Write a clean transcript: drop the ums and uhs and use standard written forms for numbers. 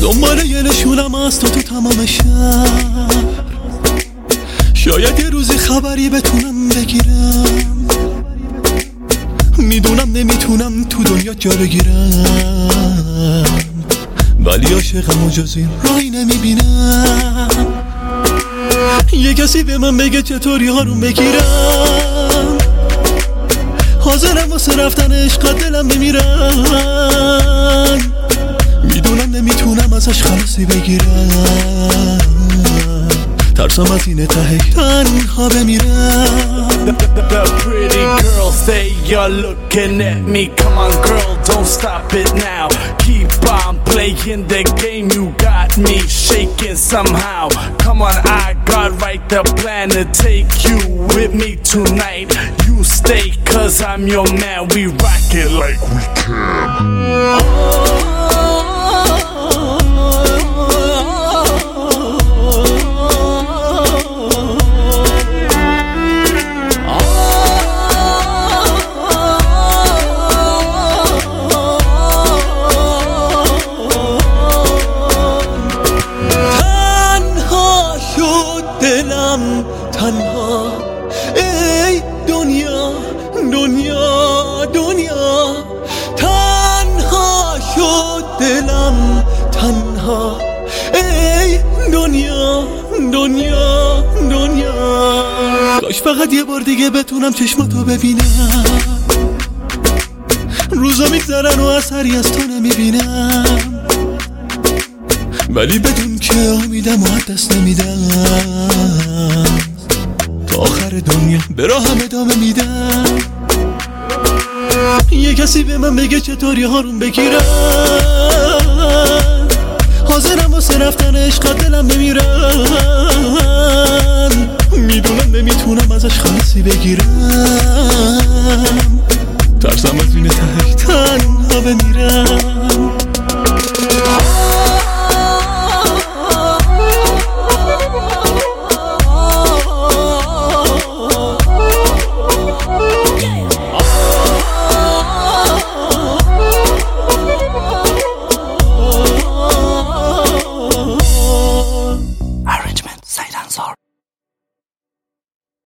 دنبال یه نشونم از تو تمام شهر، شاید یه روزی خبری بتونم بگیرم. میدونم نمیتونم تو دنیا جا بگیرم، ولی عاشقم و جز این راهی نمیبینم. یه کسی به من بگه چطوری آروم بگیرم، حاضرم واسه رفتن عشقات دلم بمیرم. میدونم نمیتونم ازش خلاصی بگیرم، ترسم از اینه ته تنها بمیرم. The pretty girls, they are looking at me. Come on girl, don't stop it now. Keep on playing the game, you got me shaking somehow. Come on, I got right the plan to take you with me tonight. You stay cause I'm your man, we rock it like we can. دلم تنها، ای دنیا دنیا دنیا، تنها شد دلم تنها، ای دنیا دنیا دنیا. کاش فقط یه بار دیگه بتونم چشماتو ببینم، روزا میگذرن و اثری از تو نمیبینم، ولی بدون که امیدم و دست نمیدم. تا آخر دنیا به راهم ادامه میدم. یه کسی به من بگه چطوری آروم بگیرم، حاضرم واسه رفتن عشقات دلم بمیرم. میدونم نمیتونم ازش خلاصی بگیرم، ترسم از این ته تنها بمیرم.